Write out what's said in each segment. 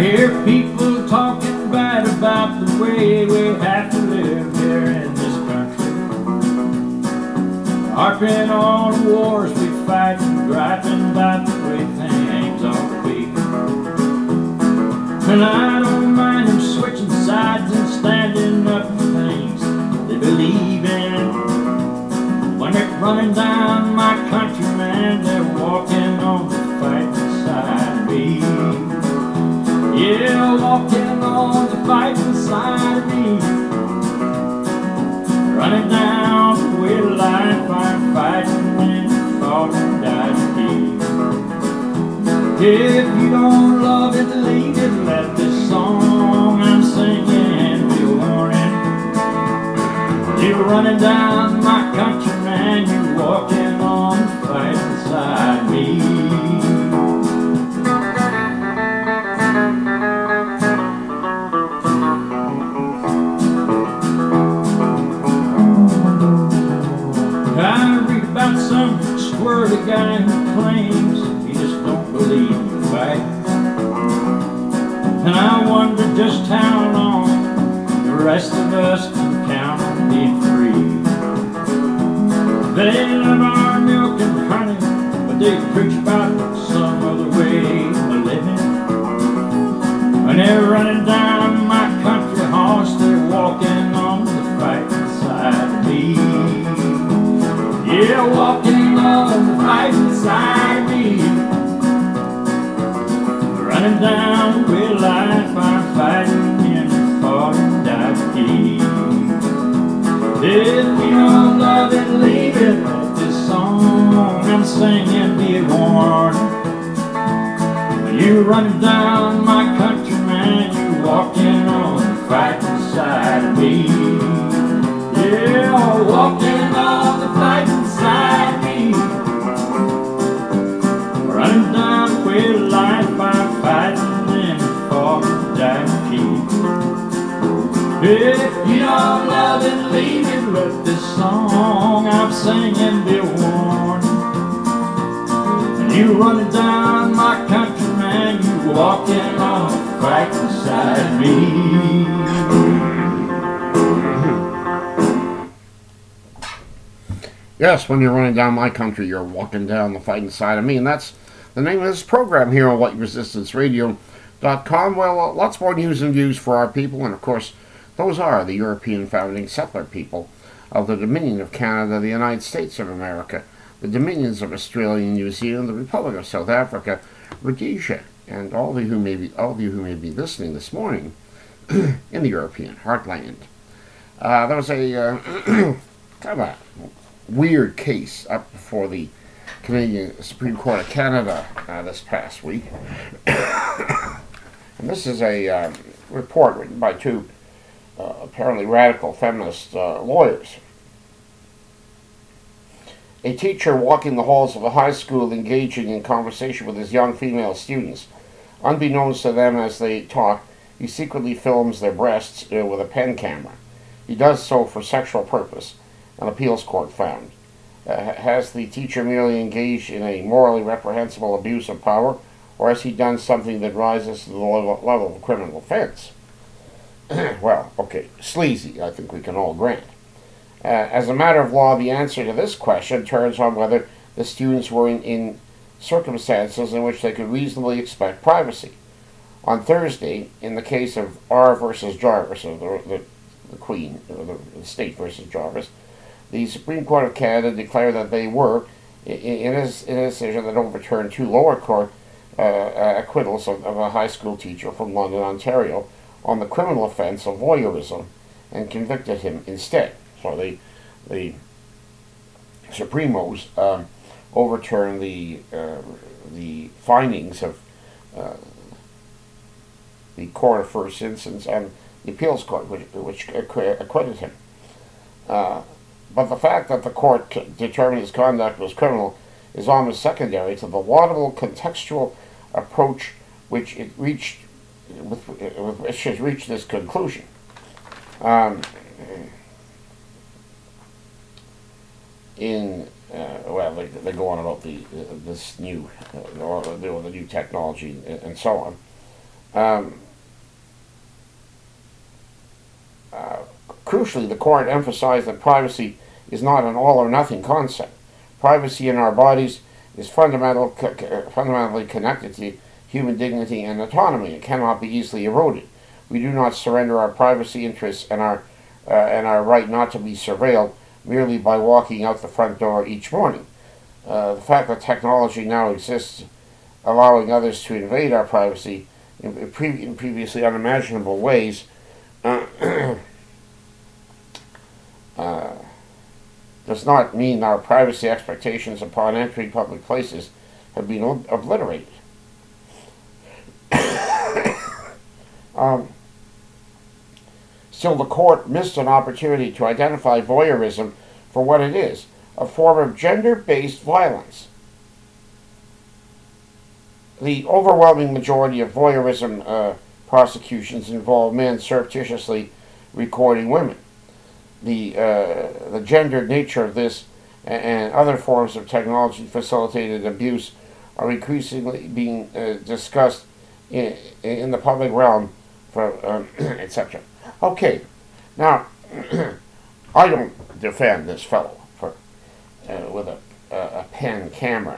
hear people talking bad about the way we have to live here in this country, harping on the wars we fight and griping about the way things ought to be. And I don't mind them switching sides and standing up for things they believe in. When they're running down my country, man, they're walking on the fighting side of me. Yeah, walking on the fighting side of me. Running down the way of life, I'm fighting and fought and died to be. If you don't love it, leave it. Let this song I'm singing be a warning. You're running down my country, man, you're walking on the fighting side of me. I read about some squirrely guy who claims he just don't believe in fight. And I wonder just how long the rest of us can count on being free. They love our milk and honey, but they preach about some other way of living. When they're running down my country horse, they're walking on the fighting side of me. Yeah, walking on the fighting side of me. Running down with life, I'm fighting and fought and died to keep. If you don't love it, leave it. Let this song I'm singing be a warning. When you're running down my country, man, you're walking on the fighting side of me. Yeah, walking on the fighting side of me. Running down with life, I'm fighting and fought and died to keep. If you don't love it, leave it. Let this song I'm singing be a warning. And you running down my country, man, you walking on the fighting side of me. Yes, when you're running down my country, you're walking down the fighting side of me. And that's the name of this program here on WhiteResistanceRadio.com. Well, lots more news and views for our people. And, of course, those are the European founding settler people of the Dominion of Canada, the United States of America, the Dominions of Australia and New Zealand, the Republic of South Africa, Rhodesia, and all of you who may be listening this morning in the European heartland. There was a kind of a weird case up before the Canadian Supreme Court of Canada this past week. And this is a report written by two apparently radical feminist lawyers. A teacher walking the halls of a high school engaging in conversation with his young female students. Unbeknownst to them as they talk, he secretly films their breasts with a pen camera. He does so for sexual purpose, an appeals court found. Has the teacher merely engaged in a morally reprehensible abuse of power, or has he done something that rises to the level of a criminal offense? Well, okay, sleazy, I think we can all grant. As a matter of law, the answer to this question turns on whether the students were in circumstances in which they could reasonably expect privacy. On Thursday, in the case of R versus Jarvis, or the Queen, or the State versus Jarvis, the Supreme Court of Canada declared that they were, in a decision that overturned two lower court acquittals of a high school teacher from London, Ontario, on the criminal offense of voyeurism, and convicted him instead. So the Supremos overturned the findings of the court of first instance and the appeals court, which acquitted him. But the fact that the court determined his conduct was criminal is almost secondary to the laudable contextual approach which it reached, with which has reached this conclusion. They go on about this new, the new technology and so on. Um, Crucially, the court emphasized that privacy is not an all or nothing concept. Privacy in our bodies is fundamentally connected to human dignity and autonomy. It cannot be easily eroded. We do not surrender our privacy interests and our right not to be surveilled merely by walking out the front door each morning. The fact that technology now exists, allowing others to invade our privacy in previously unimaginable ways, does not mean our privacy expectations upon entering public places have been obliterated. Still, the court missed an opportunity to identify voyeurism for what it is, a form of gender-based violence. The overwhelming majority of voyeurism prosecutions involve men surreptitiously recording women. The gendered nature of this and other forms of technology-facilitated abuse are increasingly being discussed in the public realm, etc. Okay, now I don't defend this fellow for with a pen camera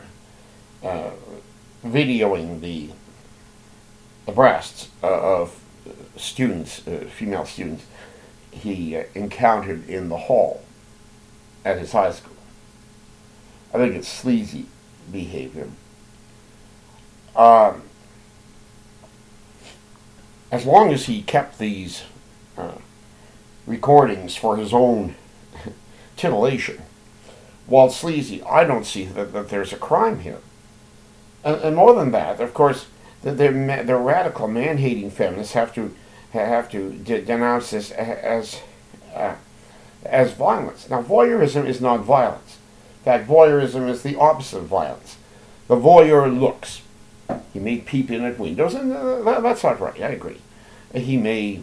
videoing the breasts of students, female students, he encountered in the hall at his high school. I think it's sleazy behavior. As long as he kept these recordings for his own titillation, while sleazy, I don't see that there's a crime here. And more than that, of course, the radical man-hating feminists have to denounce this as violence. Now, voyeurism is not violence. In fact, voyeurism is the opposite of violence. The voyeur looks. He may peep in at windows, and that's not right. I agree. He may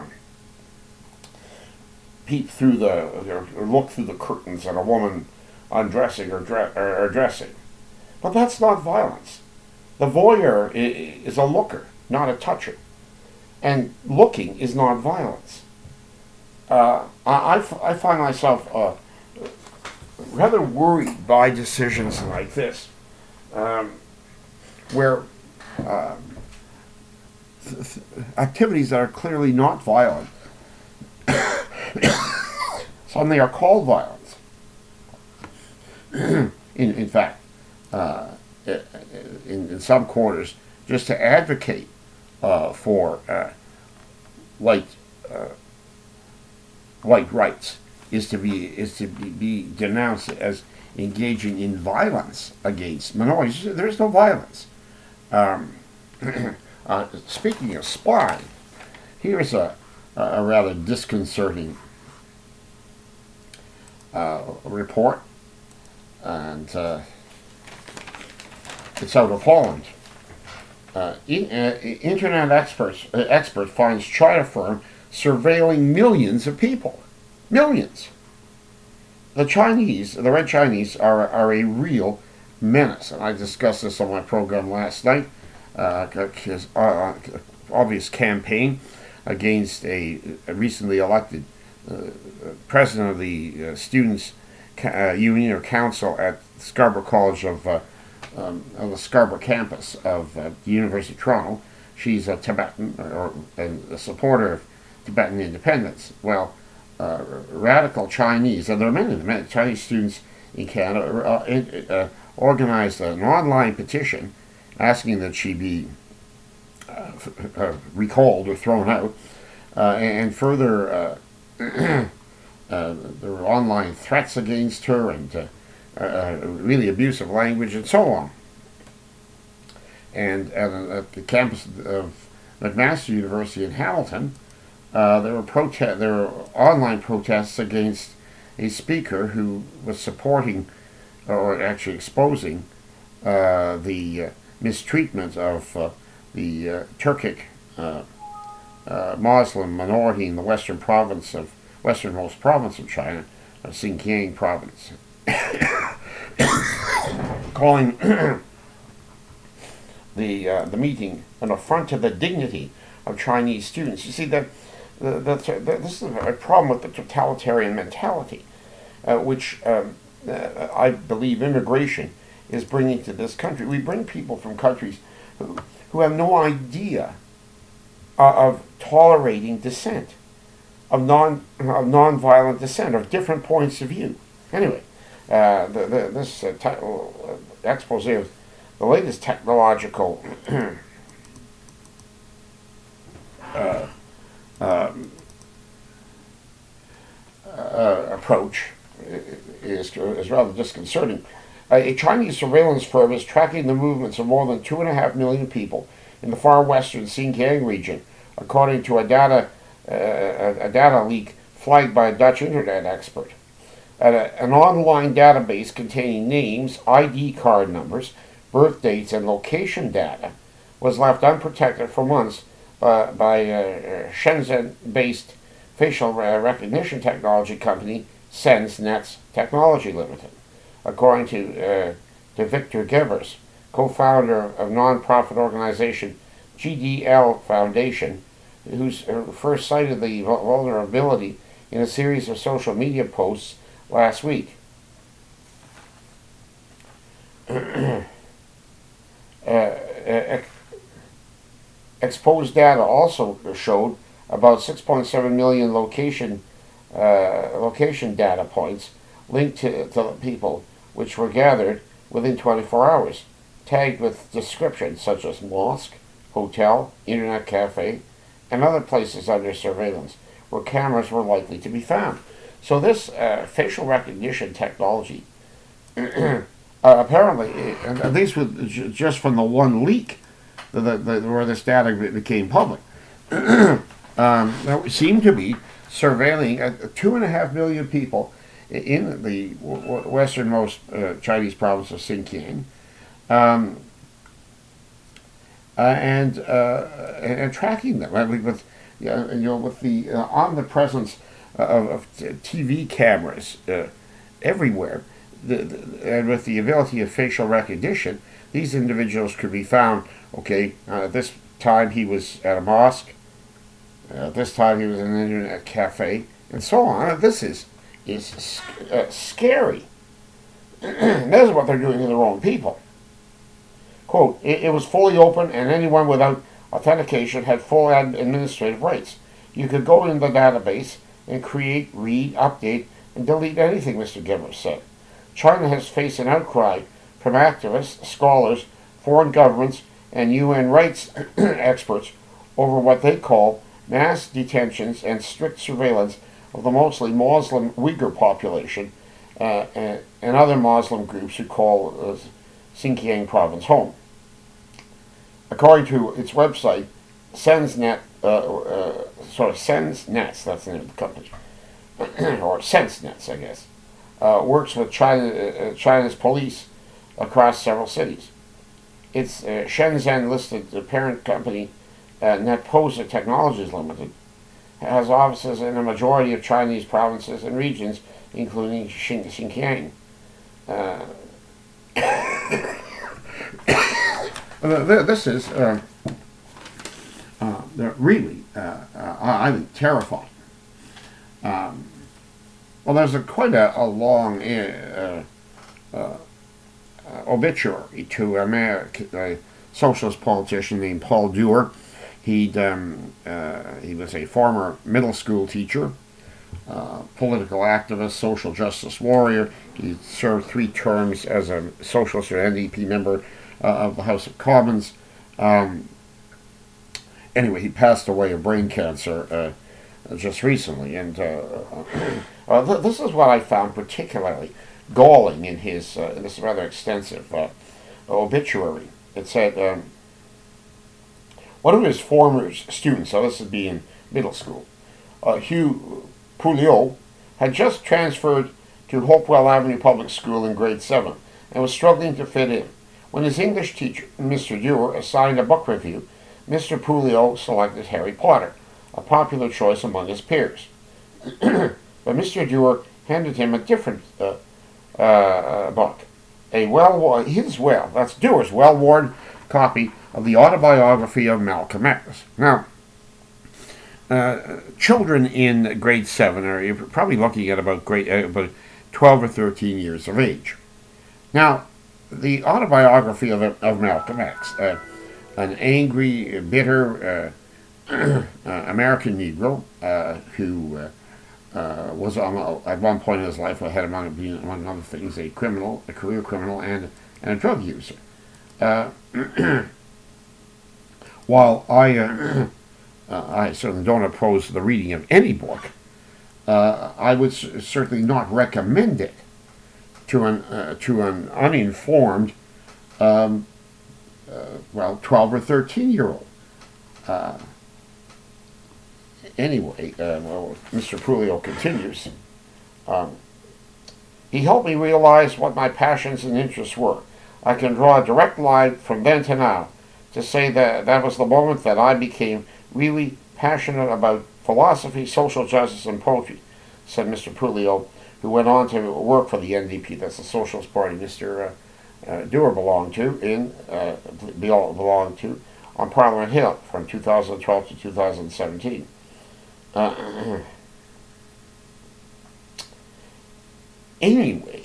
peep through or look through the curtains at a woman undressing or dressing, but that's not violence. The voyeur is a looker, not a toucher. And looking is not violence. I find myself rather worried by decisions like this, where activities that are clearly not violent, suddenly are called violence. in fact, in some quarters, just to advocate for white rights is to be denounced as engaging in violence against minorities. There is no violence. Speaking of spying, here's a rather disconcerting report, and it's out of Holland. Internet expert finds China firm surveilling millions of people. Millions. The Red Chinese are a real menace, and I discussed this on my program last night. His obvious campaign against a recently elected president of the Students' Union or Council at Scarborough College of the Scarborough campus of the University of Toronto. She's a Tibetan or a supporter of Tibetan independence. Well, radical Chinese, and there are many Chinese students in Canada, organized an online petition asking that she be recalled or thrown out, and further there were online threats against her and really abusive language and so on. And at the campus of McMaster University in Hamilton, there were online protests against a speaker who was supporting, or actually exposing, the mistreatment of the Turkic Muslim minority in the westernmost province of China, Xinjiang province, calling the meeting an affront to the dignity of Chinese students. You see, this is a problem with the totalitarian mentality, which I believe immigration is bringing to this country. We bring people from countries who have no idea of tolerating dissent, of non-violent dissent, of different points of view. Anyway, this expose of the latest technological approach is rather disconcerting. A Chinese surveillance firm is tracking the movements of more than 2.5 million people in the far western Xinjiang region, according to a data leak flagged by a Dutch internet expert. An online database containing names, ID card numbers, birth dates, and location data was left unprotected for months by Shenzhen-based facial recognition technology company SenseNets Technology Limited, according to Victor Gevers, co-founder of non-profit organization GDL Foundation, who first cited the vulnerability in a series of social media posts last week. Exposed data also showed about 6.7 million location data points linked to people which were gathered within 24 hours, tagged with descriptions such as mosque, hotel, internet cafe, and other places under surveillance where cameras were likely to be found. So this facial recognition technology, apparently, at least just from the one leak where this data became public, seemed to be surveilling 2.5 million people in the westernmost Chinese province of Xinjiang, and tracking them. I mean, with the omnipresence of TV cameras everywhere, and with the ability of facial recognition, these individuals could be found. Okay, this time he was at a mosque. This time he was in an internet cafe, and so on. This is scary. This is what they're doing to their own people. Quote, it was fully open and anyone without authentication had full administrative rights. You could go into the database and create, read, update, and delete anything, Mr. Givers said. China has faced an outcry from activists, scholars, foreign governments, and UN rights experts over what they call mass detentions and strict surveillance of the mostly Muslim Uyghur population and other Muslim groups who call Xinjiang province home. According to its website, SenseNets, that's the name of the company, or SenseNets, I guess, works with China's police across several cities. Its Shenzhen-listed parent company, NetPosa Technologies Limited, has offices in a majority of Chinese provinces and regions, including Xinjiang. This is really, I think, terrifying. Well, there's quite a long obituary to a socialist politician named Paul Dewar. He was a former middle school teacher, political activist, social justice warrior. He served 3 terms as a socialist or NDP member of the House of Commons. Anyway, he passed away of brain cancer just recently, and this is what I found particularly galling in his this rather extensive obituary. It said, one of his former students, so this would be in middle school, Hugh Pouliot, had just transferred to Hopewell Avenue Public School in grade 7 and was struggling to fit in. When his English teacher, Mr. Dewar, assigned a book review, Mr. Pouliot selected Harry Potter, a popular choice among his peers. But Mr. Dewar handed him a different book, Dewar's well-worn copy of the autobiography of Malcolm X. Now, children in grade 7 are probably looking at about 12 or 13 years of age. Now, the autobiography of Malcolm X, an angry, bitter American Negro who was at one point in his life, ahead of being, among other things, a criminal, a career criminal, and a drug user. While I certainly don't oppose the reading of any book, I would certainly not recommend it to an uninformed, 12 or 13-year-old. Anyway, Mr. Prulio continues. He helped me realize what my passions and interests were. I can draw a direct line from then to now to say that that was the moment that I became really passionate about philosophy, social justice, and poetry, said Mr. Prulio, who went on to work for the NDP, that's the Socialist Party Mr. Dewar belonged to, on Parliament Hill from 2012 to 2017. Anyway,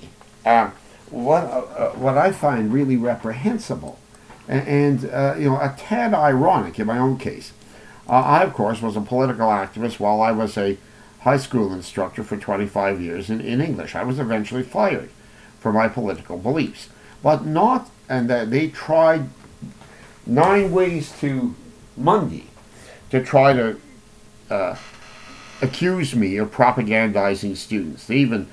what I find really reprehensible and a tad ironic in my own case, I of course was a political activist while I was a high school instructor for 25 years in English. I was eventually fired for my political beliefs, but not, and they tried 9 ways to Monday to try to accuse me of propagandizing students. They even,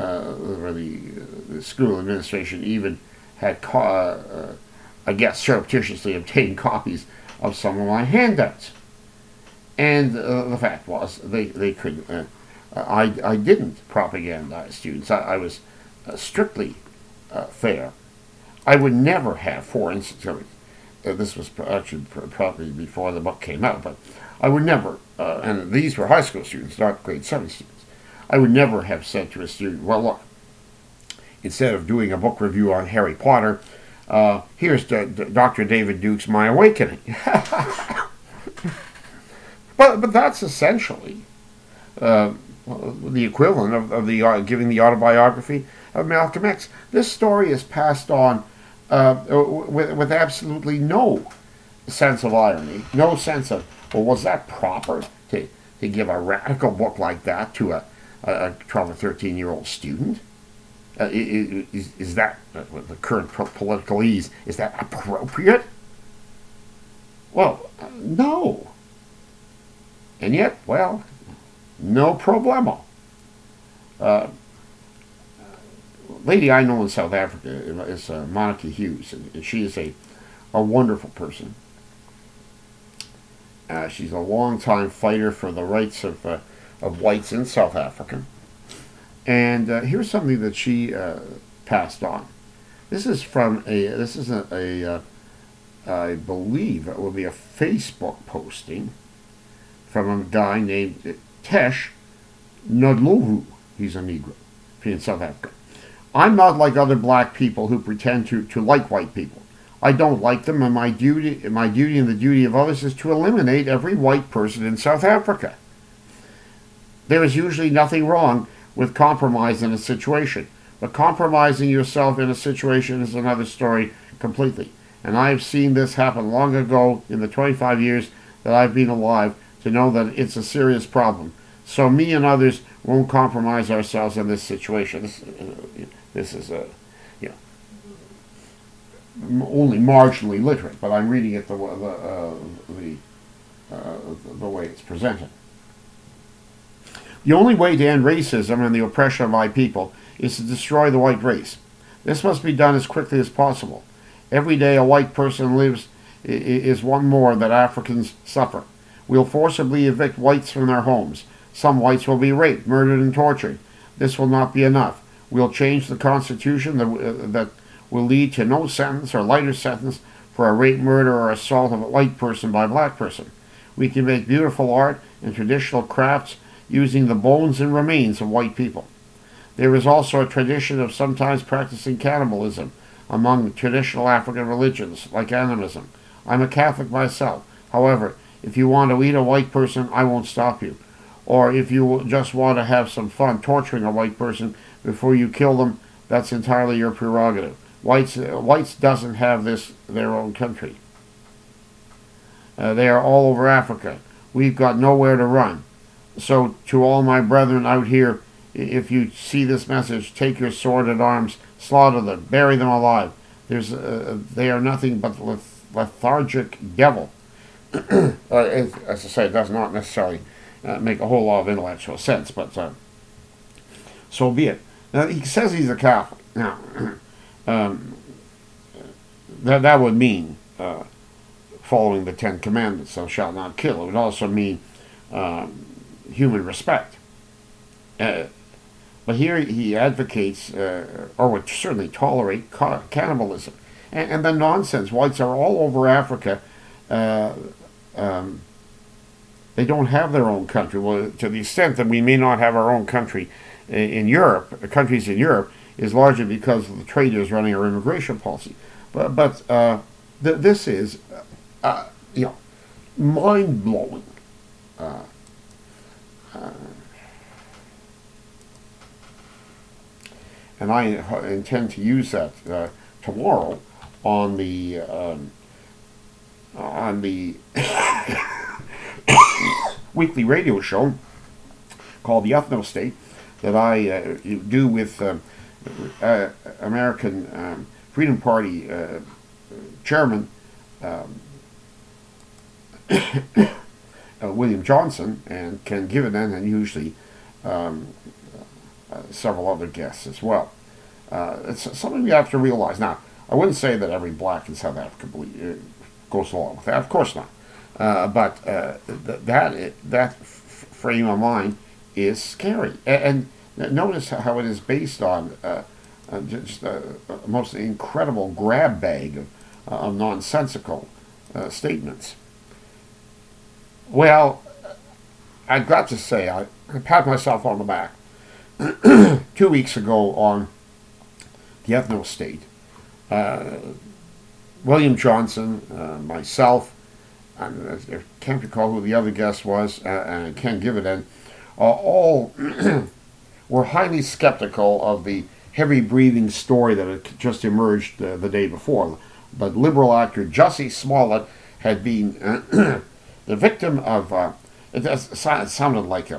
the school administration even had, I guess, surreptitiously obtained copies of some of my handouts. And the fact was, they couldn't. I didn't propagandize students. I was strictly fair. I would never have, for instance, this was actually probably before the book came out, but I would never, and these were high school students, not grade 7 students, I would never have said to a student, well, look, instead of doing a book review on Harry Potter, here's Dr. David Duke's My Awakening. But that's essentially the equivalent of the giving the autobiography of Malcolm X. This story is passed on with absolutely no sense of irony, no sense of, well, was that proper to give a radical book like that to a 12 or 13-year-old student? Is that, with the current political ease, is that appropriate? Well, no. And yet, well, no problemo. Lady I know in South Africa is Monica Hughes, and she is a wonderful person. She's a long-time fighter for the rights of whites in South Africa. And here's something that she passed on. This is from I believe it will be a Facebook posting from a guy named Tesh Nodlovu. He's a Negro in South Africa. I'm not like other black people who pretend to like white people. I don't like them, and my duty and the duty of others is to eliminate every white person in South Africa. There is usually nothing wrong with compromise in a situation, but compromising yourself in a situation is another story completely. And I have seen this happen long ago in the 25 years that I've been alive to know that it's a serious problem. So me and others won't compromise ourselves in this situation. This is only marginally literate, but I'm reading it the way it's presented. The only way to end racism and the oppression of my people is to destroy the white race. This must be done as quickly as possible. Every day a white person lives is one more that Africans suffer. We'll forcibly evict whites from their homes. Some whites will be raped, murdered, and tortured. This will not be enough. We'll change the Constitution that will lead to no sentence or lighter sentence for a rape, murder, or assault of a white person by a black person. We can make beautiful art and traditional crafts using the bones and remains of white people. There is also a tradition of sometimes practicing cannibalism among traditional African religions, like animism, I'm a Catholic myself. However, if you want to eat a white person, I won't stop you. Or if you just want to have some fun torturing a white person before you kill them, that's entirely your prerogative. Whites doesn't have their own country. They are all over Africa. We've got nowhere to run. So to all my brethren out here, if you see this message, take your sword at arms, slaughter them, bury them alive. They are nothing but lethargic devil. As I say, it does not necessarily make a whole lot of intellectual sense, but so be it. He says he's a Catholic. Now, that would mean following the Ten Commandments, thou shalt not kill. It would also mean human respect. But here he advocates, or would certainly tolerate, cannibalism. And the nonsense. Whites are all over Africa. They don't have their own country. Well, to the extent that we may not have our own country in Europe, the countries in Europe, is largely because of the traders running our immigration policy. But this is, mind-blowing. And I intend to use that tomorrow on the weekly radio show called The Ethno State that I do with American Freedom Party chairman William Johnson and Ken Givenden, and usually several other guests as well. It's something you have to realize. Now, I wouldn't say that every black in South Africa goes along with that. Of course not. But that frame of mind is scary. And notice how it is based on just a most incredible grab bag of nonsensical statements. Well, I've got to say, I pat myself on the back. 2 weeks ago on the Ethno State, William Johnson, myself, I can't recall who the other guest was, and Ken Givenden, all were highly skeptical of the heavy-breathing story that had just emerged the day before. But liberal actor Jussie Smollett had been the victim of, it sounded like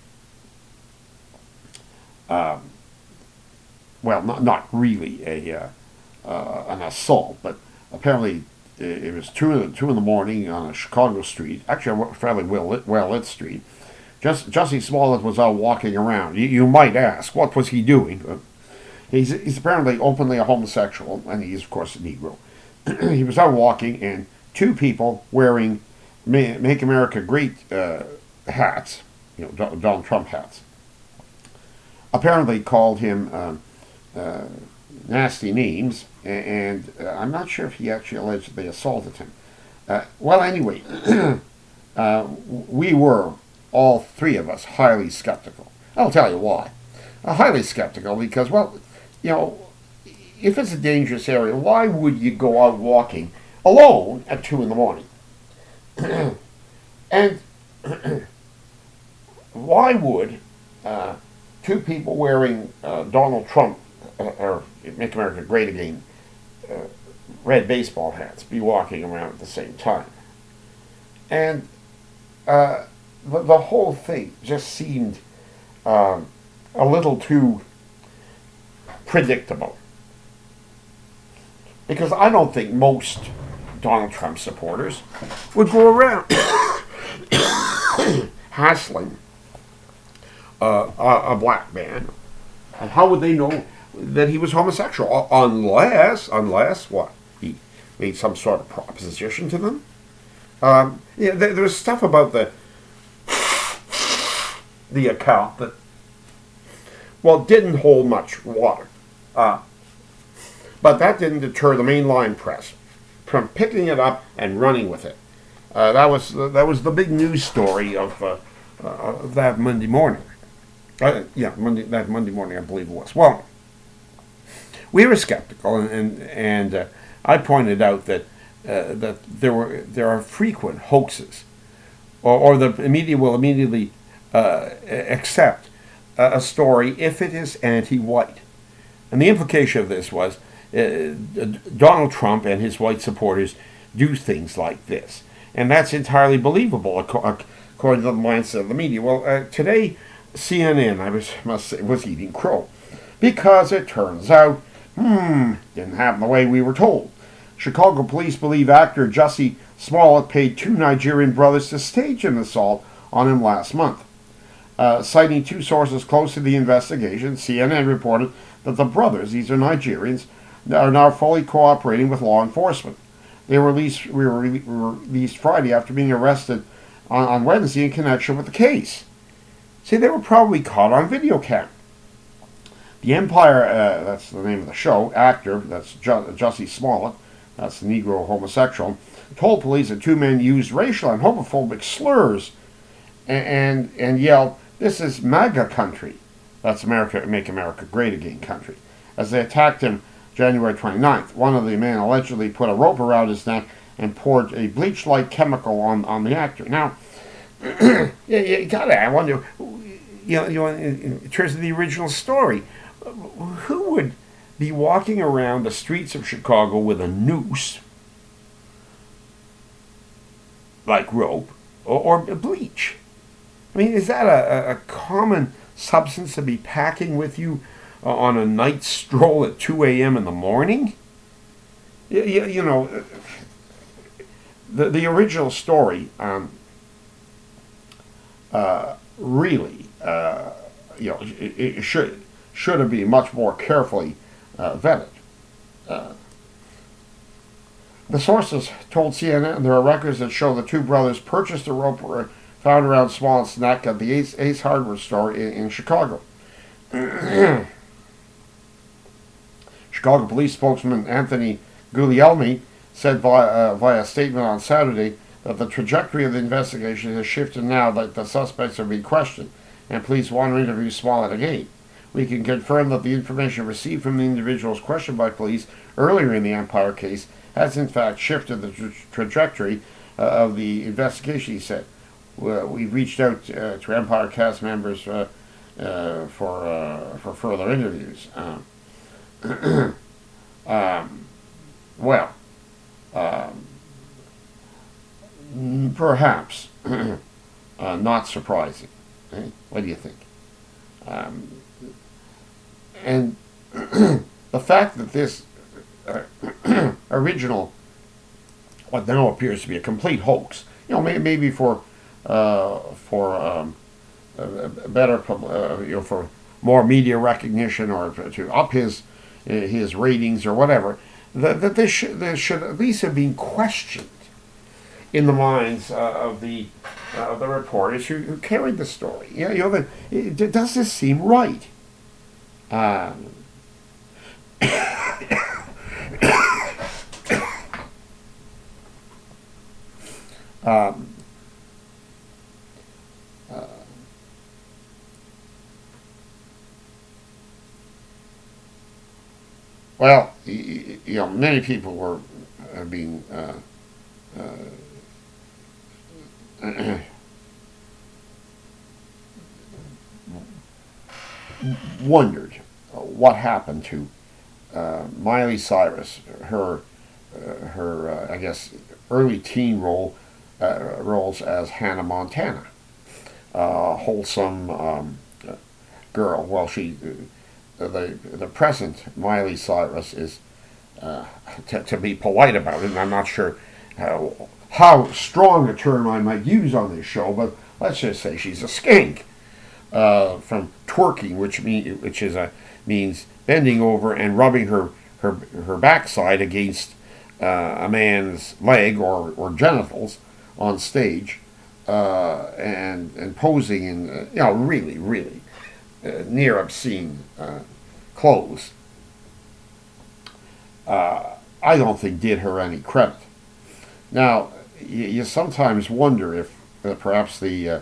well, not really an assault, but apparently it was 2 in the morning on a Chicago street, actually a fairly well-lit street. Jussie Smollett was out walking around. You might ask, what was he doing? He's apparently openly a homosexual, and he's, of course, a Negro. He was out walking, and two people wearing Make America Great hats, Donald Trump hats, apparently called him nasty names, and I'm not sure if he actually alleged that they assaulted him. Well, anyway, we were, all three of us, highly skeptical. I'll tell you why. Highly skeptical because, well, if it's a dangerous area, why would you go out walking alone at 2 in the morning? And why would two people wearing Donald Trump, or Make America Great Again, red baseball hats be walking around at the same time? And the whole thing just seemed a little too predictable. Because I don't think most Donald Trump supporters would go around hassling a black man. And how would they know that he was homosexual? Unless what? He made some sort of proposition to them? There's stuff about the account that, well, didn't hold much water. But that didn't deter the mainline press from picking it up and running with it. That was the big news story of that Monday morning. That Monday morning, I believe it was. Well, we were skeptical, and I pointed out that that there are frequent hoaxes, or the media will immediately accept a story if it is anti-white. And the implication of this was Donald Trump and his white supporters do things like this. And that's entirely believable according to the mindset of the media. Well, today, CNN, must say, was eating crow. Because it turns out, didn't happen the way we were told. Chicago police believe actor Jussie Smollett paid two Nigerian brothers to stage an assault on him last month. Citing two sources close to the investigation, CNN reported that the brothers, these are Nigerians, are now fully cooperating with law enforcement. They were released Friday after being arrested on Wednesday in connection with the case. See, they were probably caught on video cam. The Empire, that's the name of the show, actor, that's Jussie Smollett, that's the Negro homosexual, told police that two men used racial and homophobic slurs and yelled, "This is MAGA country." That's America, Make America Great Again country. As they attacked him January 29th, one of the men allegedly put a rope around his neck and poured a bleach-like chemical on the actor. Now, you gotta, I wonder, in terms of the original story, who would be walking around the streets of Chicago with a noose, like rope, or bleach? I mean, is that a common substance to be packing with you on a night stroll at 2 a.m. in the morning? You know, the original story really, it should have been much more carefully vetted. The sources told CNN there are records that show the two brothers purchased a rope found around Smollett's neck at the Ace Hardware store in Chicago. Chicago police spokesman Anthony Guglielmi said via a statement on Saturday that the trajectory of the investigation has shifted now that the suspects are being questioned, and police want to interview Smollett again. We can confirm that the information received from the individuals questioned by police earlier in the Empire case has in fact shifted the trajectory of the investigation, he said. We've reached out to Empire cast members for further interviews. Perhaps not surprising. What do you think? And the fact that this original, what now appears to be a complete hoax, maybe for better, for more media recognition or to up his ratings or whatever, that this should at least have been questioned in the minds of the reporters who carried the story. Does this seem right? Well, many people were being wondered what happened to Miley Cyrus, her I guess early teen roles as Hannah Montana, wholesome girl. Well, the present Miley Cyrus is, to be polite about it, and I'm not sure how strong a term I might use on this show, but let's just say she's a skank. From twerking, which means bending over and rubbing her backside against a man's leg or genitals on stage, and posing in really near obscene clothes. I don't think did her any credit. Now, you sometimes wonder if perhaps the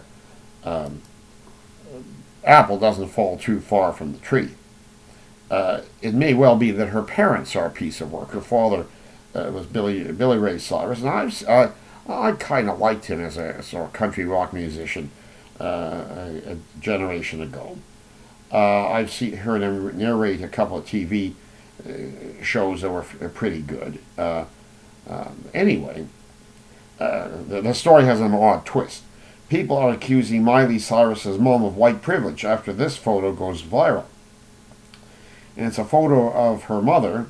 apple doesn't fall too far from the tree. It may well be that her parents are a piece of work. Her father was Billy Ray Cyrus, and I kind of liked him as a sort of country rock musician a generation ago. Heard him narrate a couple of TV shows that were pretty good. Anyway, the story has an odd twist. People are accusing Miley Cyrus's mom of white privilege after this photo goes viral. And it's a photo of her mother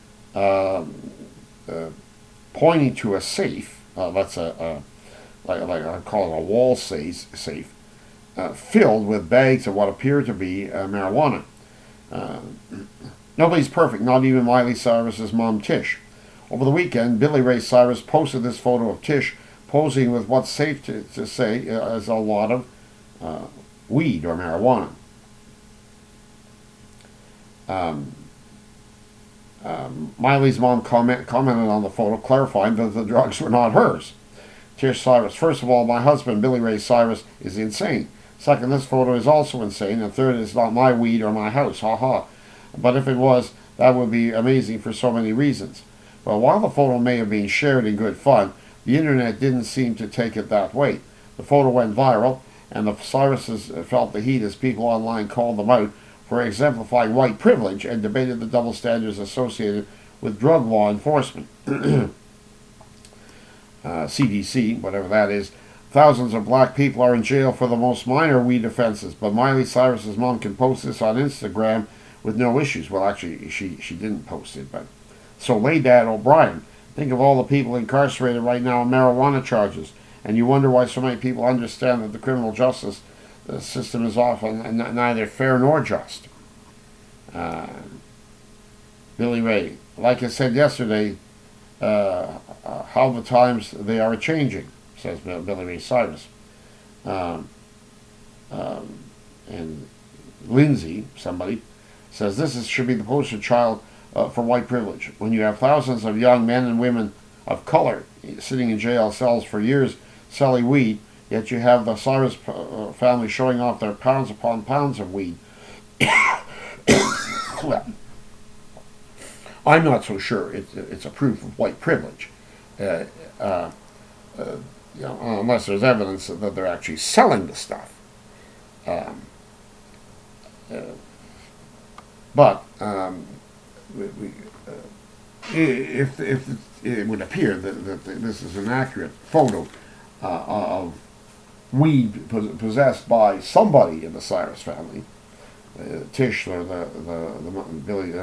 pointing to a safe. That's like I call it a wall safe, filled with bags of what appear to be marijuana. Nobody's perfect, not even Miley Cyrus's mom, Tish. Over the weekend, Billy Ray Cyrus posted this photo of Tish posing with what's safe to say is a lot of weed or marijuana. Miley's mom commented on the photo, clarifying that the drugs were not hers. Tish Cyrus: first of all, my husband, Billy Ray Cyrus, is insane. Second, this photo is also insane. And third, it's not my weed or my house. Ha ha. But if it was, that would be amazing for so many reasons. But while the photo may have been shared in good fun, the internet didn't seem to take it that way. The photo went viral, and the Cyruses felt the heat as people online called them out for exemplifying white privilege and debated the double standards associated with drug law enforcement. CDC, whatever that is. Thousands of black people are in jail for the most minor weed offenses, but Miley Cyrus's mom can post this on Instagram with no issues. Well, actually, she didn't post it, but so lay Dad O'Brien. Think of all the people incarcerated right now on marijuana charges, and you wonder why so many people understand that the criminal justice system is often neither fair nor just. Billy Ray, like I said yesterday, how the times they are changing, says Billy Ray Cyrus. And Lindsay, somebody, says this should be the poster child for white privilege. When you have thousands of young men and women of color sitting in jail cells for years selling weed, yet you have the Cyrus family showing off their pounds upon pounds of weed. Well, I'm not so sure it's a proof of white privilege, unless there's evidence that they're actually selling the stuff. But if it would appear that this is an accurate photo of weed possessed by somebody in the Cyrus family, Tish or the Billy,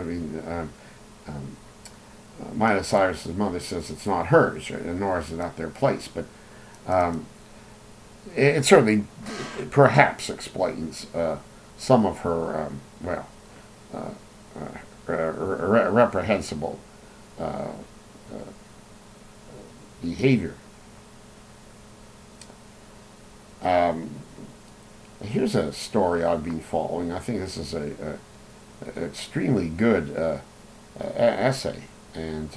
Miley Cyrus's mother says it's not hers, nor is it at their place, but it certainly perhaps explains some of her reprehensible behavior. Here's a story I've been following. I think this is a extremely good essay, and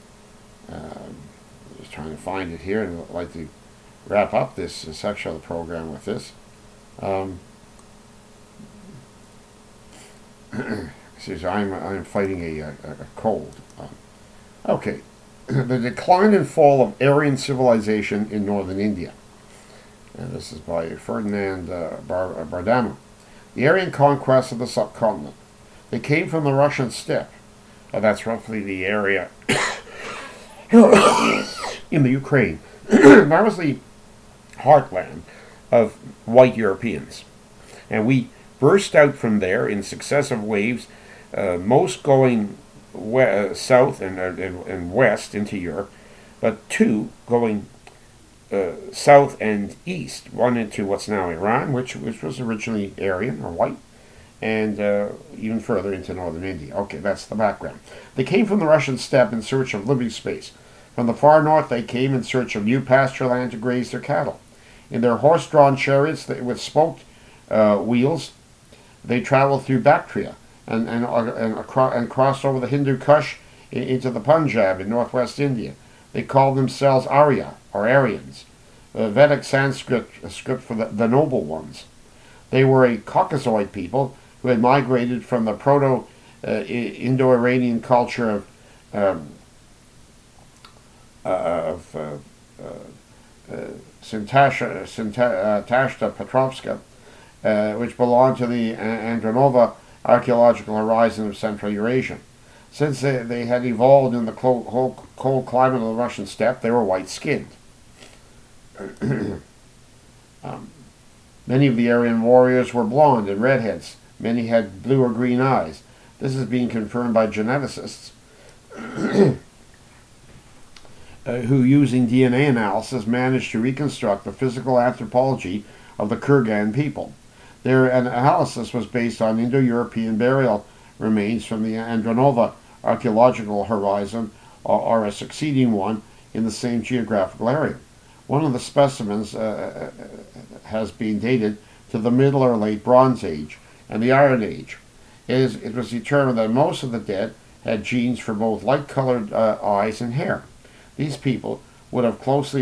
just trying to find it here, and I'd like to wrap up this section of the program with this. Says I'm fighting a cold. Okay, the decline and fall of Aryan civilization in northern India. And this is by Ferdinand Bardano. The Aryan conquest of the subcontinent. They came from the Russian steppe. That's roughly the area in the Ukraine. That was the heartland of white Europeans. And we burst out from there in successive waves, most going south and west into Europe, but two going south and east, one into what's now Iran, which was originally Aryan or white, and even further into northern India. Okay, that's the background. They came from the Russian steppe in search of living space. From the far north they came in search of new pasture land to graze their cattle. In their horse-drawn chariots with spoked wheels, they traveled through Bactria and crossed over the Hindu Kush into the Punjab in northwest India. They called themselves Arya, or Aryans, Vedic Sanskrit script for the noble ones. They were a Caucasoid people who had migrated from the Proto-Indo-Iranian culture of Sintashta Petrovska, which belonged to the Andronova archaeological horizon of Central Eurasia. Since they had evolved in the cold climate of the Russian steppe, they were white-skinned. Many of the Aryan warriors were blonde and redheads. Many had blue or green eyes. This is being confirmed by geneticists who, using DNA analysis, managed to reconstruct the physical anthropology of the Kurgan people. Their analysis was based on Indo-European burial remains from the Andronova archaeological horizon or a succeeding one in the same geographical area. One of the specimens has been dated to the Middle or Late Bronze Age and the Iron Age. It was determined that most of the dead had genes for both light-colored eyes and hair. These people would have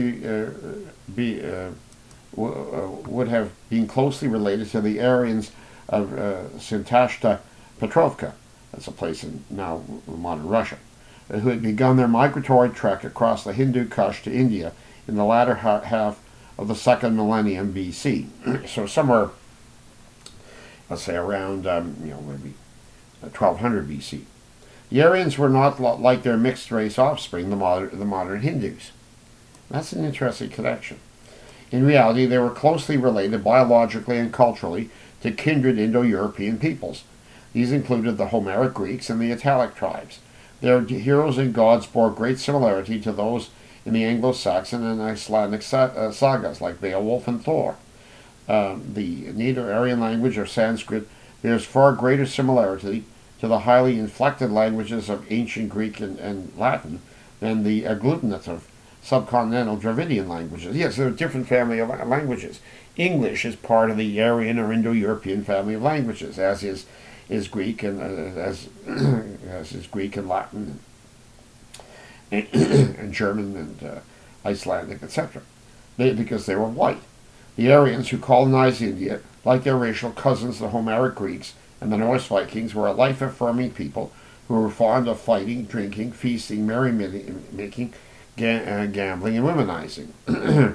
would have been closely related to the Aryans of Sintashta Petrovka, that's a place in now modern Russia, who had begun their migratory trek across the Hindu Kush to India in the latter half of the second millennium BC. So somewhere, let's say around maybe 1200 BC. The Aryans were not like their mixed race offspring, the modern Hindus. That's an interesting connection. In reality, they were closely related biologically and culturally to kindred Indo-European peoples. These included the Homeric Greeks and the Italic tribes. Their heroes and gods bore great similarity to those in the Anglo-Saxon and Icelandic sagas, like Beowulf and Thor. The Neo-Aryan language of Sanskrit bears far greater similarity to the highly inflected languages of ancient Greek and Latin than the agglutinative subcontinental Dravidian languages. Yes, they're a different family of languages. English is part of the Aryan or Indo-European family of languages, as is Greek and as is Greek and Latin and German and Icelandic, etc. Because they were white. The Aryans who colonized India, like their racial cousins, the Homeric Greeks and the Norse Vikings, were a life-affirming people who were fond of fighting, drinking, feasting, merrymaking, gambling, and womanizing.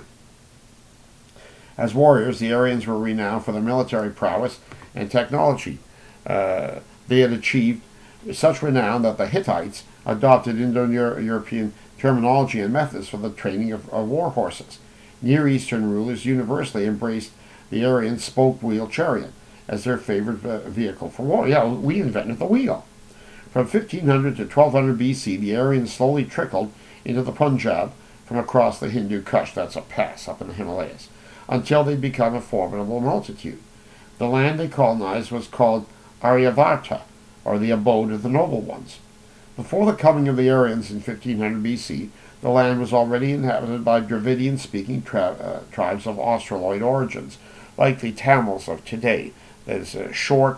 As warriors, the Aryans were renowned for their military prowess and technology. They had achieved such renown that the Hittites adopted Indo-European terminology and methods for the training of war horses. Near Eastern rulers universally embraced the Aryan spoke-wheel chariot as their favorite vehicle for war. Yeah, we invented the wheel. From 1500 to 1200 BC, the Aryans slowly trickled into the Punjab from across the Hindu Kush, that's a pass up in the Himalayas, until they become a formidable multitude. The land they colonized was called Aryavarta, or the abode of the noble ones. Before the coming of the Aryans in 1500 BC, the land was already inhabited by Dravidian-speaking tribes of Australoid origins, like the Tamils of today. That is short,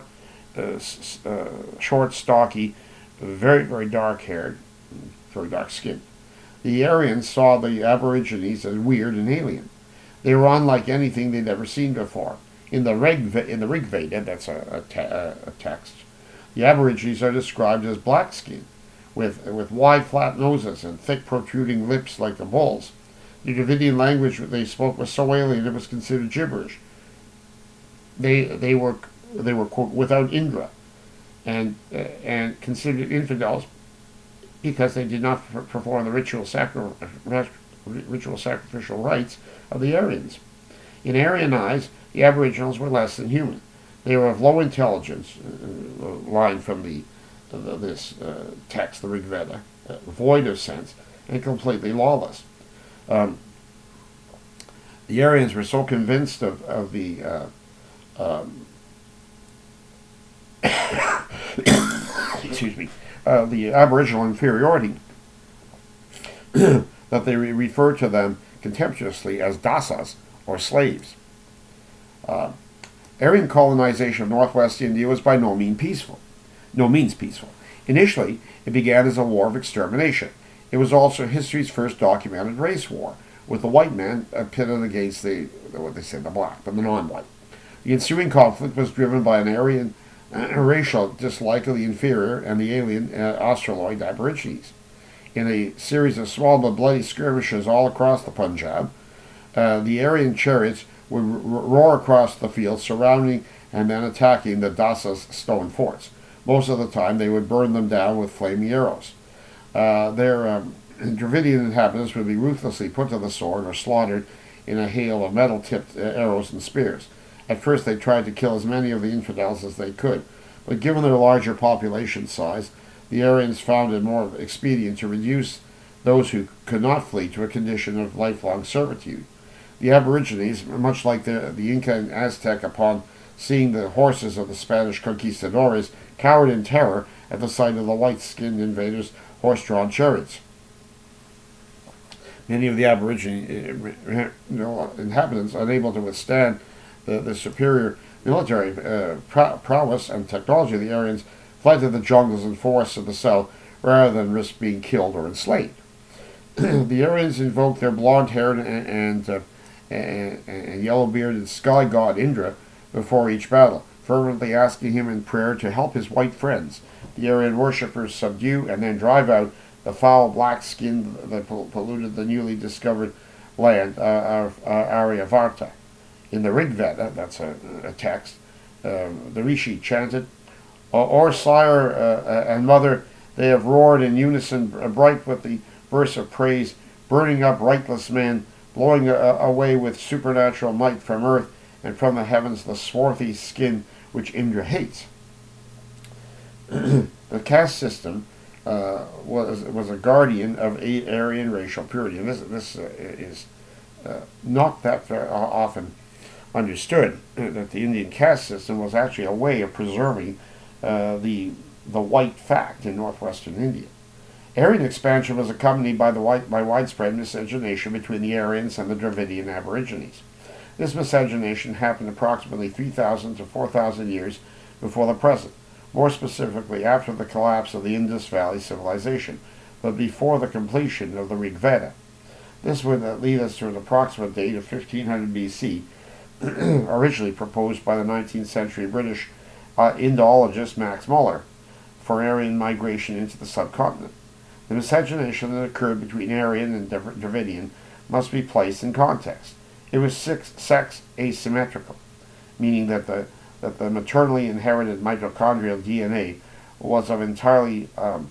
stocky, very, very dark-haired, very dark-skinned. The Aryans saw the Aborigines as weird and alien. They were unlike anything they'd ever seen before. In the Rig Veda, that's a text, the Aborigines are described as black-skinned, with wide, flat noses and thick, protruding lips like the bulls. The Dravidian language they spoke was so alien it was considered gibberish. They were quote, without Indra, and considered infidels because they did not perform the ritual sacrificial rites of the Aryans. In Aryan eyes, the Aboriginals were less than human. They were of low intelligence, line from this text, the Rig Veda, void of sense, and completely lawless. The Aryans were so convinced of the excuse me, the Aboriginal inferiority that they referred to them contemptuously as dasas, or slaves. Aryan colonization of northwest India was by no means peaceful. Initially, it began as a war of extermination. It was also history's first documented race war, with the white man pitted against the black, but the non-white. The ensuing conflict was driven by an Aryan racial dislike of the inferior and the alien Australoid Aborigines. In a series of small but bloody skirmishes all across the Punjab, the Aryan chariots would roar across the field, surrounding and then attacking the Dasas stone forts. Most of the time, they would burn them down with flaming arrows. Their Dravidian inhabitants would be ruthlessly put to the sword or slaughtered in a hail of metal-tipped arrows and spears. At first, they tried to kill as many of the infidels as they could, but given their larger population size, the Aryans found it more expedient to reduce those who could not flee to a condition of lifelong servitude. The Aborigines, much like the Inca and Aztec, upon seeing the horses of the Spanish conquistadores, cowered in terror at the sight of the white-skinned invaders' horse-drawn chariots. Many of the Aborigine inhabitants, unable to withstand the superior military prowess and technology of the Aryans, fled to the jungles and forests of the south rather than risk being killed or enslaved. The Aryans invoked their blonde-haired and yellow-bearded sky god Indra before each battle, fervently asking him in prayer to help his white friends. The Aryan worshippers subdue and then drive out the foul black skin that polluted the newly discovered land of Aryavarta. In the Rig Veda, that's a text, the Rishi chanted, "O sire and mother, they have roared in unison, bright with the verse of praise, burning up rightless men, blowing away with supernatural might from earth and from the heavens the swarthy skin which Indra hates." The caste system was a guardian of Aryan racial purity, and this is not that often understood, that the Indian caste system was actually a way of preserving the white fact in northwestern India. Aryan expansion was accompanied by widespread miscegenation between the Aryans and the Dravidian Aborigines. This miscegenation happened approximately 3,000 to 4,000 years before the present, more specifically after the collapse of the Indus Valley civilization, but before the completion of the Rig Veda. This would lead us to an approximate date of 1500 BC, originally proposed by the 19th century British Indologist Max Muller for Aryan migration into the subcontinent. The miscegenation that occurred between Aryan and Dravidian must be placed in context. It was sex asymmetrical, meaning that the maternally inherited mitochondrial DNA was of entirely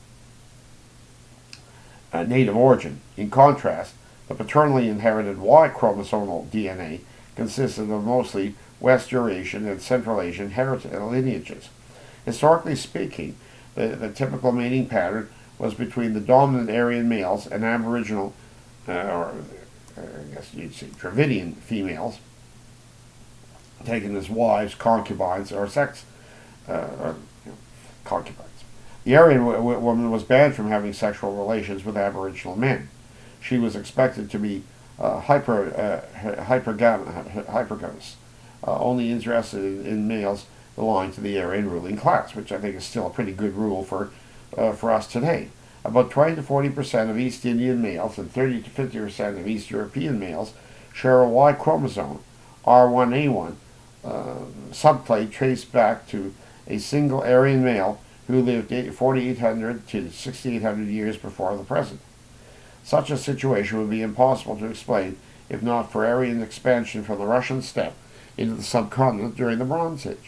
native origin. In contrast, the paternally inherited Y chromosomal DNA consisted of mostly West Eurasian and Central Asian lineages. Historically speaking, the typical mating pattern was between the dominant Aryan males and Aboriginal, or I guess you'd say Dravidian females, taken as wives, concubines, or concubines. The Aryan woman was banned from having sexual relations with Aboriginal men. She was expected to be hypergamous, only interested in males belonging to the Aryan ruling class, which I think is still a pretty good rule for us today. About 20 to 40% of East Indian males and 30 to 50% of East European males share a Y chromosome, R1A1, subclade traced back to a single Aryan male who lived 4,800 to 6,800 years before the present. Such a situation would be impossible to explain if not for Aryan expansion from the Russian steppe into the subcontinent during the Bronze Age.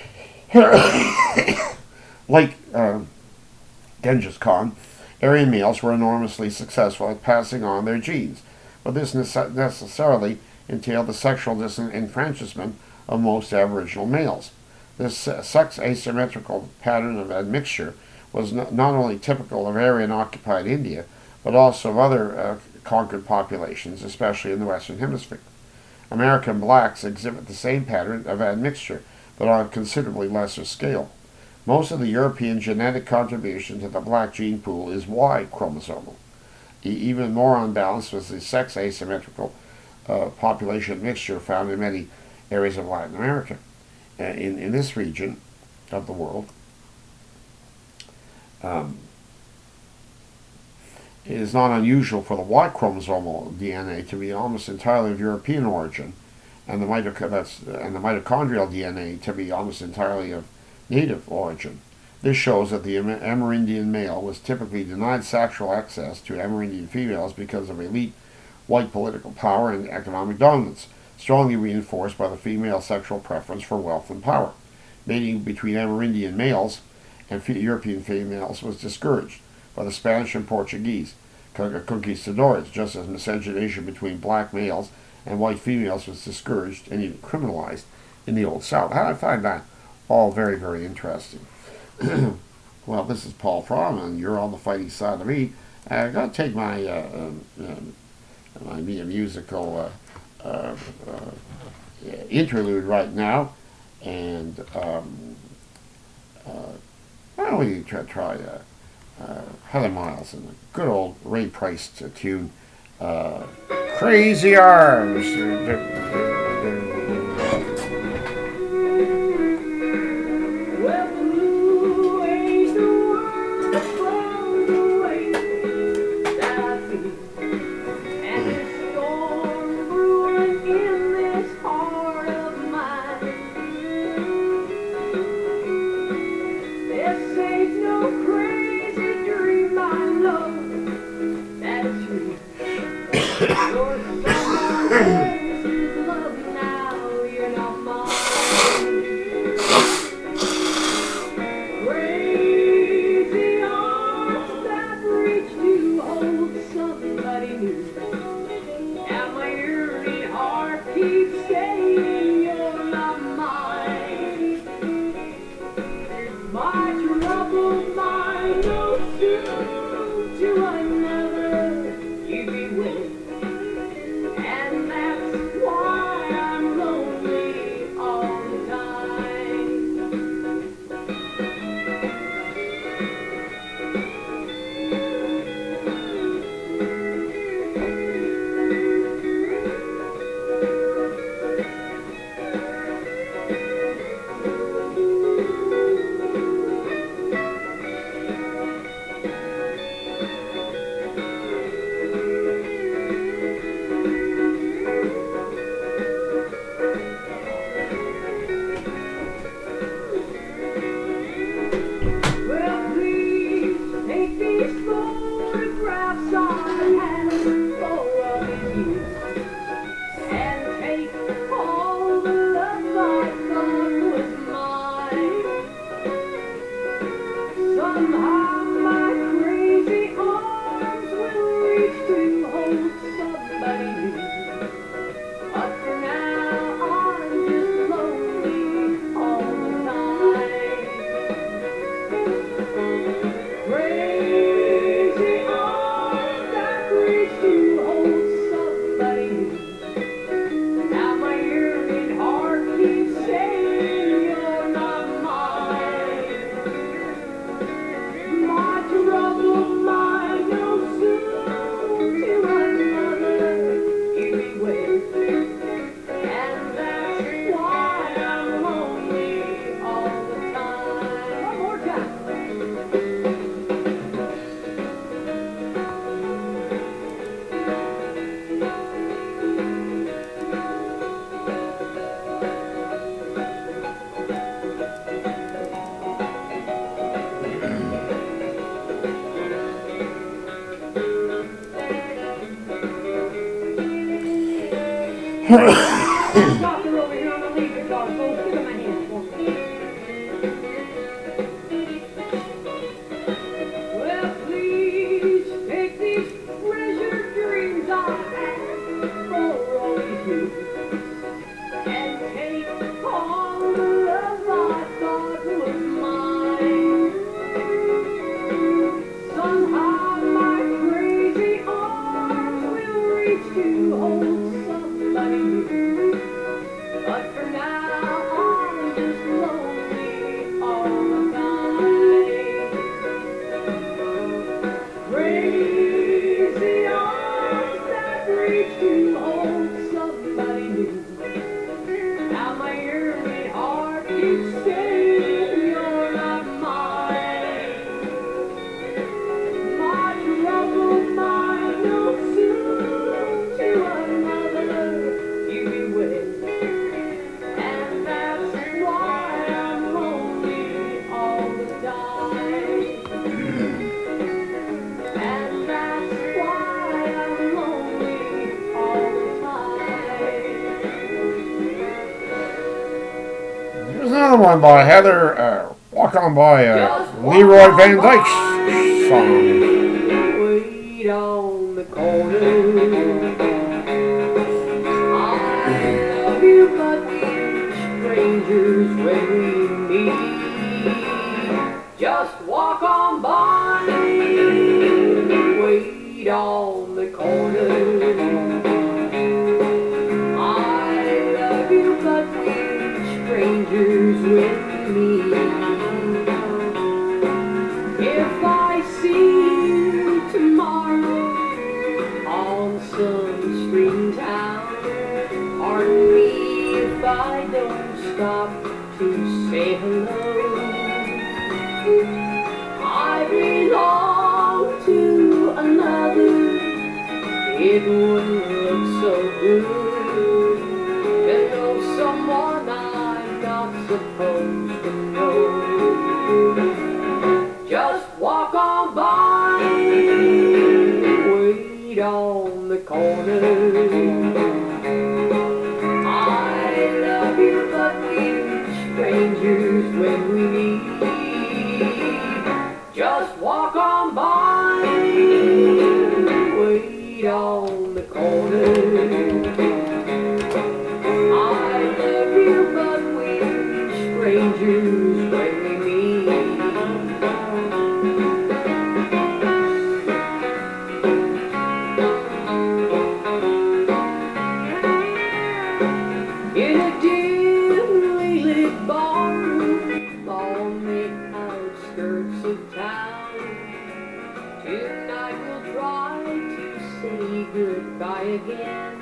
Like Genghis Khan, Aryan males were enormously successful at passing on their genes, but this necessarily entailed the sexual disenfranchisement of most Aboriginal males. This sex asymmetrical pattern of admixture was not only typical of Aryan-occupied India, but also of other conquered populations, especially in the Western Hemisphere. American blacks exhibit the same pattern of admixture, but on a considerably lesser scale. Most of the European genetic contribution to the black gene pool is Y chromosomal. Even more unbalanced was the sex asymmetrical population mixture found in many areas of Latin America. In this region of the world, it is not unusual for the Y chromosomal DNA to be almost entirely of European origin, and the mitochondrial DNA to be almost entirely of native origin. This shows that the Amerindian male was typically denied sexual access to Amerindian females because of elite white political power and economic dominance, strongly reinforced by the female sexual preference for wealth and power. Mating between Amerindian males and European females was discouraged by the Spanish and Portuguese conquistadors, just as miscegenation between black males and white females was discouraged and even criminalized in the Old South. I find that all very, very interesting. Well, this is Paul Fromm, and you're on the fighting side of me. I'm going to take my my musical interlude right now, and why don't we try Heather Miles and a good old Ray Price tune, Crazy Arms. Doctor over here on the leader car, folks. Give him a hand for me. Well, please take these treasure dreams I had for all these years, and take all the love I thought was mine. Somehow my crazy arms will reach to hold somebody new. another one by Heather, Walk On By, Just walk Leroy on Van by. Dyke's song. Wait on the corner. I love you, but we're strangers when we meet. Just walk on by. Wait on the corner. I love you, but we're strangers when we meet. If I see you tomorrow on some street in town, pardon me if I don't stop to say hello. I belong to another. It wouldn't look so good to know someone I'm not supposed to know. Just walk on by, wait on the corner. I love you, but we're strangers when we meet. Just walk on by, wait on the corner. I love you, but we're strangers when we meet. In a dimly lit barroom on the outskirts of town, tonight we'll try to say goodbye again.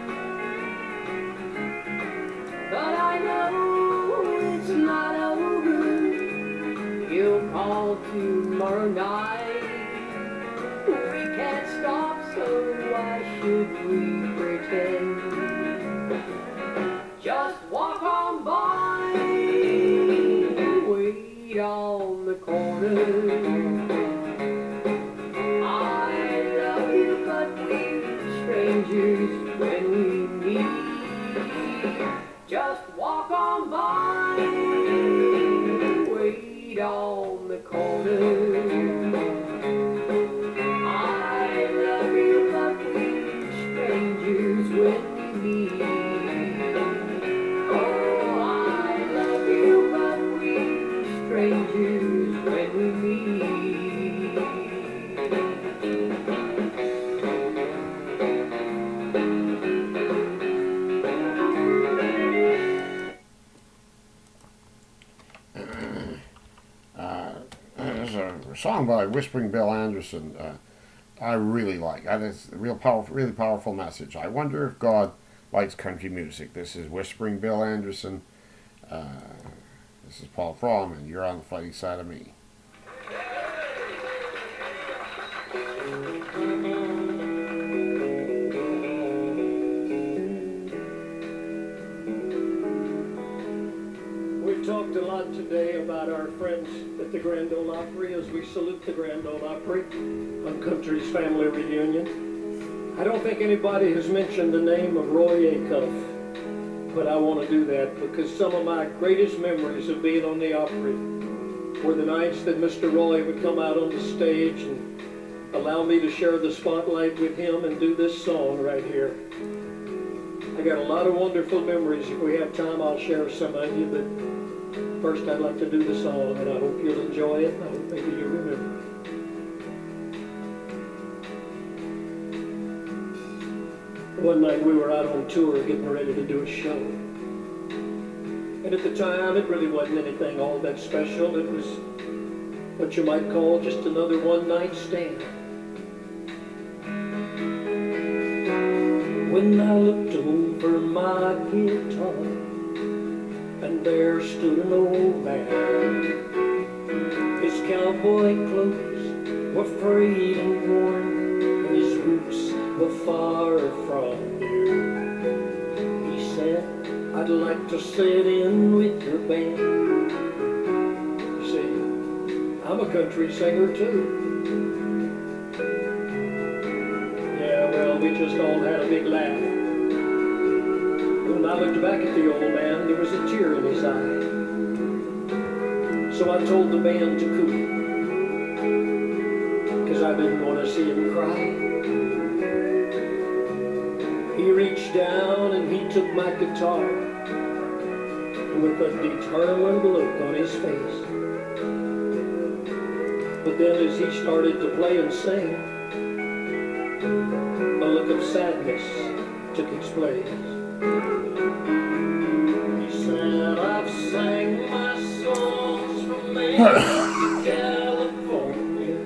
But I know it's not over. You'll call tomorrow night. We can't stop, so why should we pretend? Just walk on by, wait on the corner. I love you, but we're strangers when we meet. Just walk on by, wait on the corner. I love you, but we're strangers when we meet. Oh, I love you, but we're strangers when we meet. There's a song by Whispering Bill Anderson I really like. It's a really powerful message. I wonder if God likes country music. This is Whispering Bill Anderson. This is Paul Fromm, and you're on the fighting side of me. We've talked a lot today about our friends at the Grand Ole Opry as we salute the Grand Ole Opry on Country's Family Reunion. I don't think anybody has mentioned the name of Roy Acuff, but I want to do that because some of my greatest memories of being on the Opry were the nights that Mr. Roy would come out on the stage and allow me to share the spotlight with him and do this song right here. I got a lot of wonderful memories. If we have time, I'll share some of you, but first I'd like to do the song, and I hope you'll enjoy it, and I hope maybe you'll remember it. One night we were out on tour getting ready to do a show. And at the time, it really wasn't anything all that special. It was what you might call just another one-night stand. When I looked over my guitar, and there stood an old man. His cowboy clothes were frayed and worn, and his roots were far from new. He said, I'd like to sit in with your band. You see, I'm a country singer too. Yeah, well, we just all had a big laugh. When I looked back at the old man, there was a tear in his eye. So I told the band to cool, 'cause I didn't want to see him cry. He reached down and he took my guitar with a determined look on his face. But then as he started to play and sing, a look of sadness took its place. He said, I've sang my songs from Maine to California,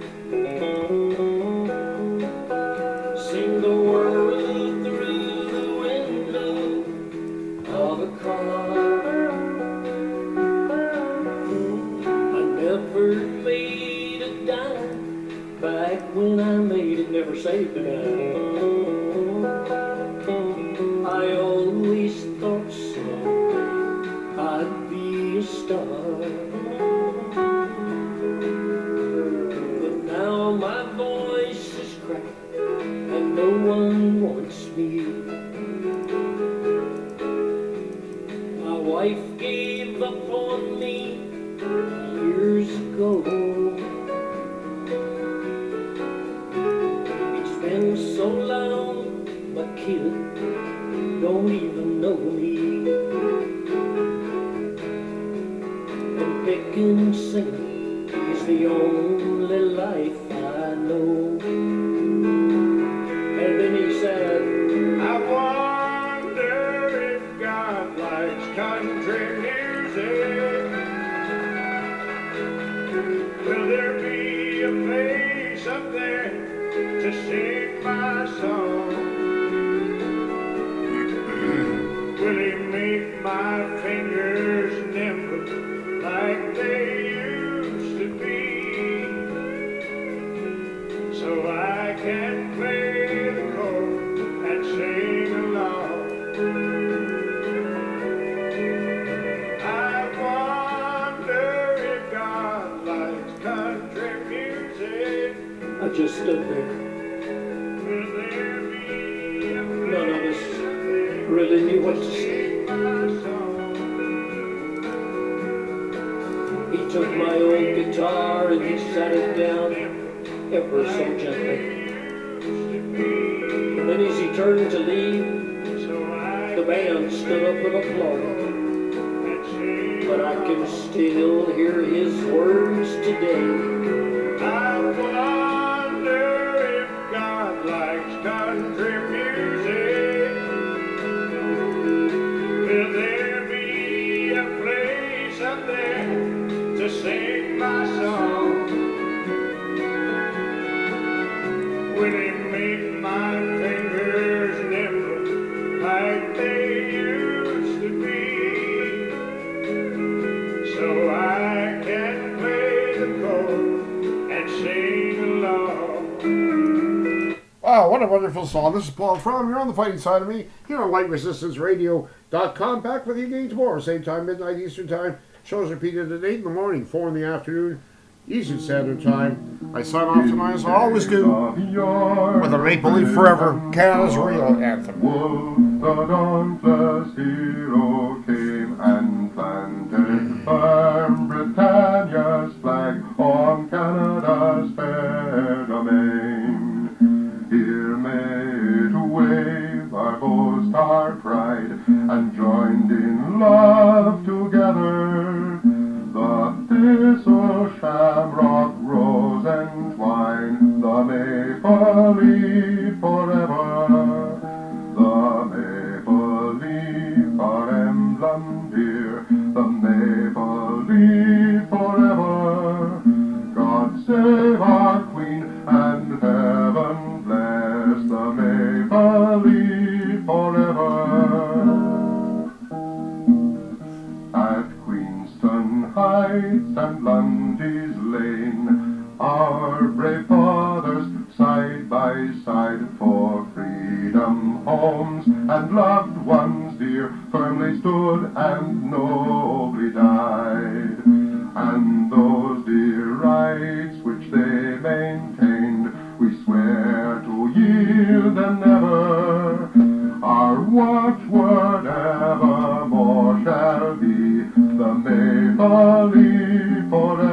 sing the world through the window of a car. I never made a dime back when I made it, never saved a dime. I always thought someday I'd be a star, but now my voice is cracked and no one wants me. My wife gave up on me years ago. It's been so long, my kid don't even know me. And picking and singing is the only life I know. And then he said, I wonder if God likes country music. Will there be a place up there to sing my song? Will he make my fingers nimble like they used to be, so I can play the chord and sing along? I wonder if God likes country music. I just stood there. Will there be a none of us really knew what to say. He took my old guitar and he sat it down ever so gently. And then as he turned to leave, the band stood up and applauded. But I can still hear his words today. I wonder if God likes country music. Will there be a place up there to sing my song? Will he make my fingers nimble like they used to be, so I can play the chord and sing along? Wow, what a wonderful song. This is Paul Fromm. You're on the fighting side of me here on LightResistanceRadio.com. Back with you again tomorrow, same time, midnight Eastern Time. Shows repeated at 8 in the morning, 4 in the afternoon, Eastern Standard Time. I sign off tonight, as I always do, with a Maple Leaf Forever, Canada's real anthem. The dauntless hero came and planted firm Britannia's flag on Canada's fair domain. Here made to wave our boast, our pride, and joined in love together. The thistle, shamrock, rose, and twine, the maple leaf forever. The maple leaf, our emblem dear, the maple leaf forever. God save our Queen and heaven bless the maple leaf forever. At Queenston Heights and Lundy's Lane, our brave fathers side by side for freedom, homes and loved ones dear firmly stood and nobly died. And those dear rights which they maintained, we swear to yield them never. Our watchword evermore shall be the maple leaf forever.